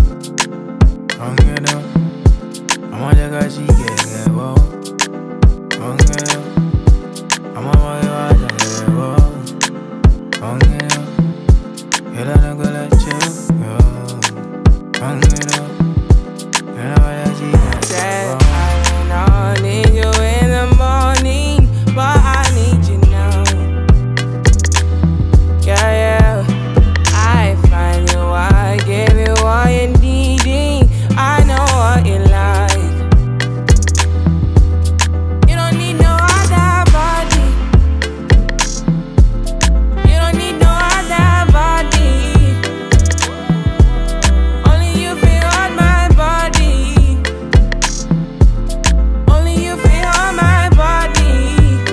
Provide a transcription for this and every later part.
엉겨도 아마자가시 개개워 엉겨도 아마마가 장개워 엉겨도 이러는 걸 해주고 엉겨도 이러야지 개개워 I need you in the morning, but I need you now. Yeah, yeah. I find you, I give you all you needing. I know what you like. You don't need no other body. You don't need no other body. Only you feel on my body. Only you feel on my body.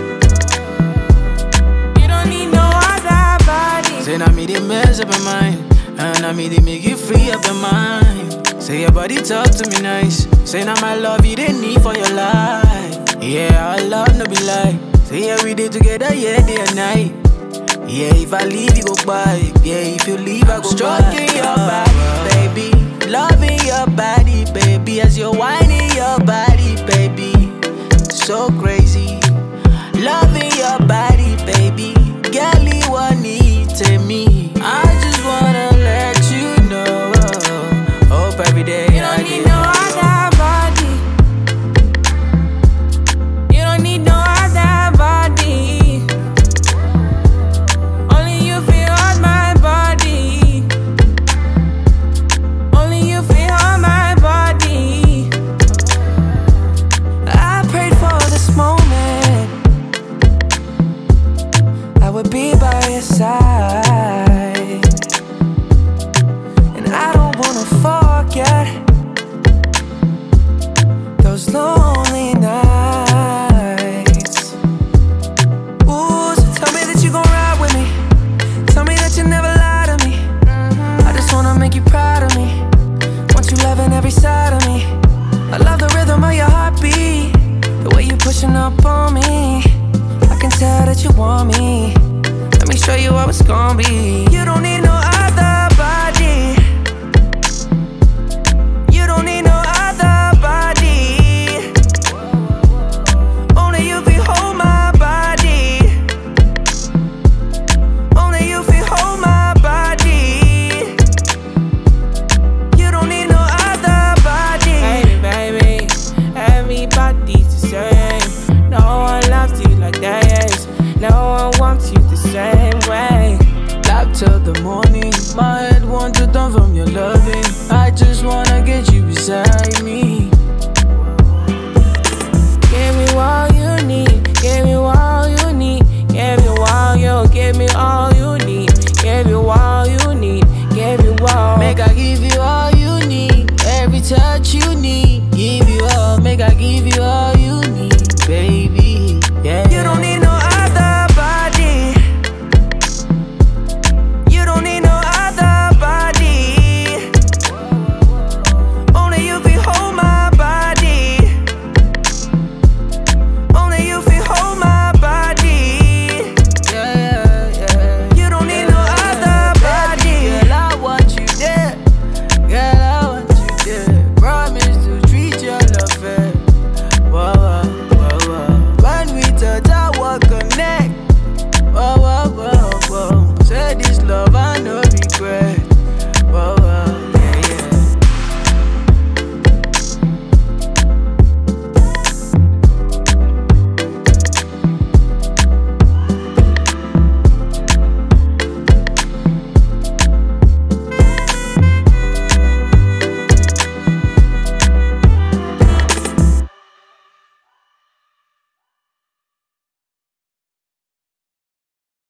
You don't need no other body. Say now me they mess up your mind, and now me they make you free up your mind. Say your body talk to me nice. Say now my love you didn't need for your life. Yeah, our love no be lie. Say yeah we did together, yeah day and night. Yeah, if I leave you go by. Yeah, if you leave I go stroking by. Your body, baby, loving your body, baby, as you're whining your body, baby. So crazy, loving your body, baby. Girl, you want need to me. I just wanna let you know. Hope every day You don't need no other body. You don't need no other body. Only you feel on my body. Only you feel on my body. I prayed for this moment. I would be by your side. And I don't wanna forget those lonely nights. Ooh, so tell me that you gon' ride with me. Tell me that you never lie to me. I just wanna make you proud of me. Want you loving every side of me. I love the rhythm of your heartbeat, the way you pushing up on me. I can tell that you want me. Let me show you how it's gon' be. You don't need no other body. You don't need no other body. Only you can hold my body. Only you can hold my body. You don't need no other body. Hey baby, everybody's the same. No one loves you like that. No one wants you the same way. Love till the morning. My head wants to turn from your loving. I just wanna get you beside me. Give me all you need. Give me all you need. Give me all you. Give me all you need. Give you all you need. Give you all. Make I give you all you need. Every touch you need. Give you all. Make I give you all you need, baby.